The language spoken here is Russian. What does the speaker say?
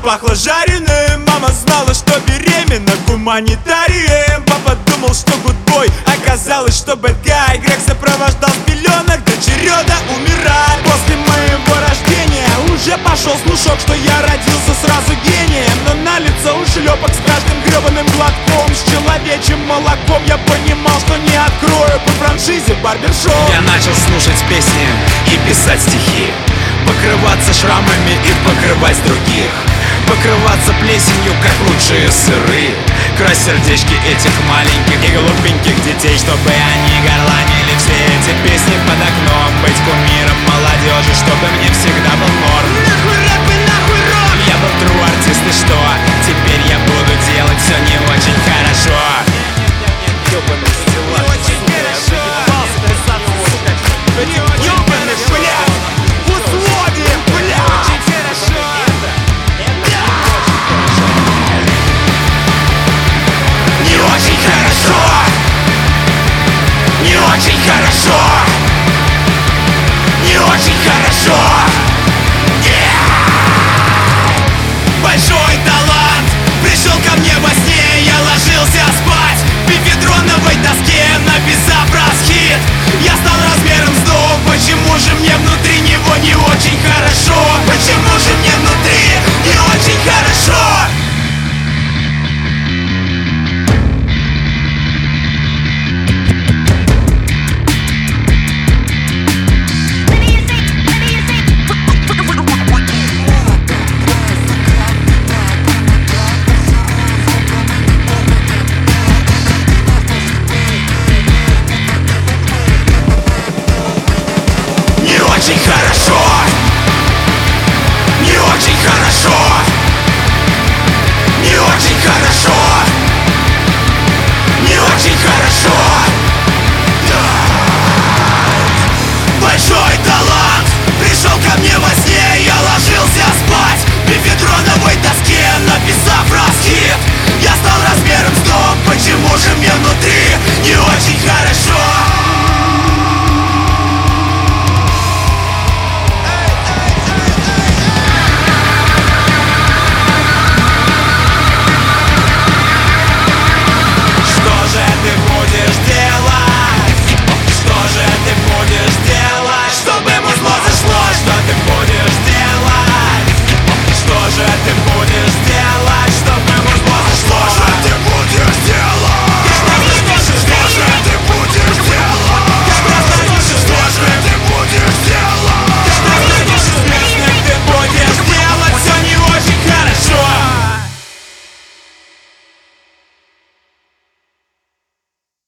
пахло жареным. Мама знала, что беременна гуманитарием. Папа думал, что гудбой, оказалось, что bad guy. Грех сопровождал с пеленок до череда умирать. После моего рождения уже пошел слушок, что я родился сразу гением. Но на лицо ушлепок с каждым гребаным глотком. С человечьим молоком я понимал, что не открою по франшизе барбершоп. Я начал слушать песни и писать стихи, покрываться шрамами и покрывать других, покрываться плесенью, как лучшие сыры, красть сердечки этих маленьких и глупеньких детей, чтобы они горланили все эти песни под окном. Быть кумиром молодежи, чтобы мне всегда был норм. Нахуй рэп и нахуй рок! Я был true артист, и что? Теперь я буду делать все не очень хорошо. Ёбаный, блядь! Условия, блядь! Не очень хорошо. Не очень хорошо. Не очень хорошо.